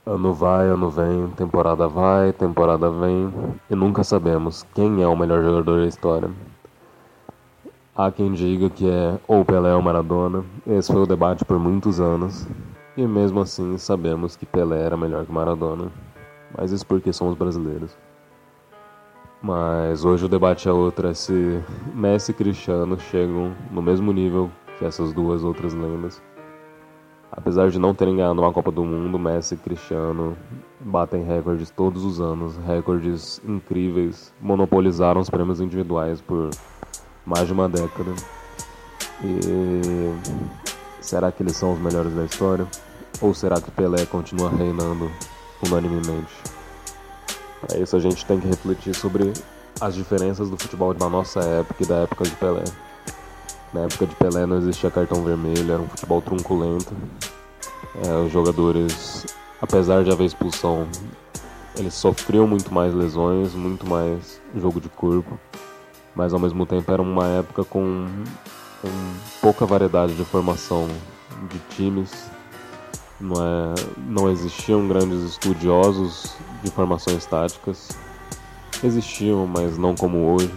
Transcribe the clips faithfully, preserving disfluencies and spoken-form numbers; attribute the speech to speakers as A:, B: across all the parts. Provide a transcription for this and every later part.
A: Ano vai, ano vem, temporada vai, temporada vem, e nunca sabemos quem é o melhor jogador da história. Há quem diga que é ou Pelé ou Maradona, esse foi o debate por muitos anos, e mesmo assim sabemos que Pelé era melhor que Maradona, mas isso porque somos brasileiros. Mas hoje o debate é outro, é se Messi e Cristiano chegam no mesmo nível que essas duas outras lendas. Apesar de não terem ganhado uma Copa do Mundo, Messi e Cristiano batem recordes todos os anos, recordes incríveis, monopolizaram os prêmios individuais por mais de uma década. E será que eles são os melhores da história? Ou será que Pelé continua reinando unanimemente? Para isso a gente tem que refletir sobre as diferenças do futebol da nossa época e da época de Pelé. Na época de Pelé não existia cartão vermelho, era um futebol truculento. É, os jogadores, apesar de haver expulsão, eles sofriam muito mais lesões, muito mais jogo de corpo. Mas ao mesmo tempo era uma época com, com pouca variedade de formação de times. Não, é, não existiam grandes estudiosos de formações táticas. Existiam, mas não como hoje.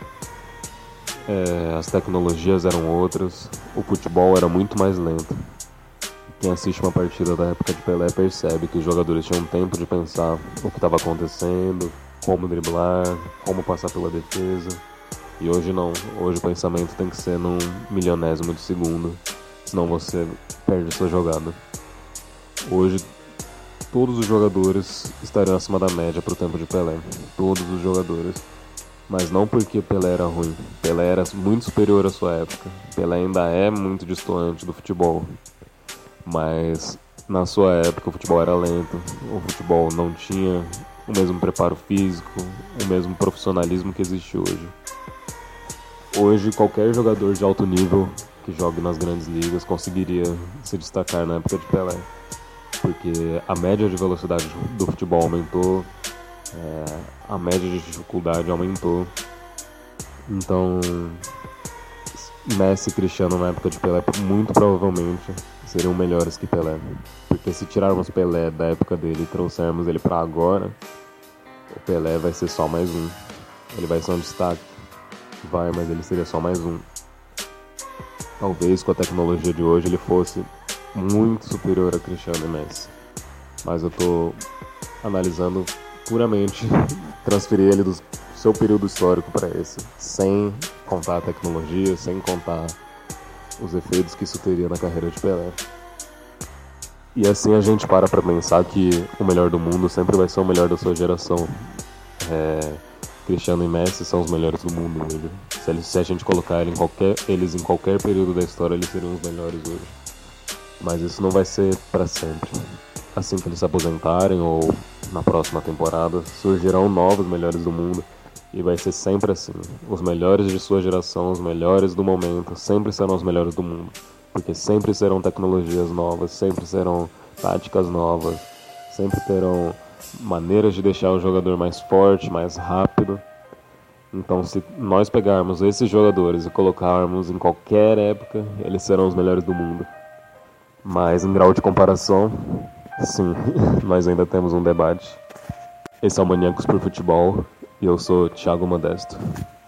A: É, as tecnologias eram outras, o futebol era muito mais lento. Quem assiste uma partida da época de Pelé percebe que os jogadores tinham tempo de pensar o que estava acontecendo, como driblar, como passar pela defesa. E hoje não, hoje o pensamento tem que ser num milionésimo de segundo, senão você perde sua jogada. Hoje todos os jogadores estariam acima da média para o tempo de Pelé, todos os jogadores. Mas não porque Pelé era ruim. Pelé era muito superior à sua época. Pelé ainda é muito distante do futebol. Mas na sua época o futebol era lento. O futebol não tinha o mesmo preparo físico, o mesmo profissionalismo que existe hoje. Hoje qualquer jogador de alto nível que jogue nas grandes ligas conseguiria se destacar na época de Pelé. Porque a média de velocidade do futebol aumentou. É, a média de dificuldade aumentou. Então Messi e Cristiano na época de Pelé muito provavelmente seriam melhores que Pelé, porque se tirarmos Pelé da época dele e trouxermos ele para agora, o Pelé vai ser só mais um. Ele vai ser um destaque, vai, mas ele seria só mais um. Talvez com a tecnologia de hoje ele fosse muito superior a Cristiano e Messi, mas eu tô analisando puramente transferir ele do seu período histórico para esse, sem contar a tecnologia, sem contar os efeitos que isso teria na carreira de Pelé. E assim a gente para para pensar que o melhor do mundo sempre vai ser o melhor da sua geração. É, Cristiano e Messi são os melhores do mundo hoje. Se, eles, se a gente colocar ele em qualquer, eles em qualquer período da história, eles seriam os melhores hoje. Mas isso não vai ser para sempre. Assim que eles se aposentarem ou na próxima temporada, surgirão novos melhores do mundo e vai ser sempre assim. Os melhores de sua geração, os melhores do momento, sempre serão os melhores do mundo, porque sempre serão tecnologias novas, sempre serão táticas novas, sempre terão maneiras de deixar o jogador mais forte, mais rápido. Então, se nós pegarmos esses jogadores e colocarmos em qualquer época, eles serão os melhores do mundo. Mas em grau de comparação, sim, nós ainda temos um debate. Esse é o Maníacos por Futebol e eu sou Thiago Modesto.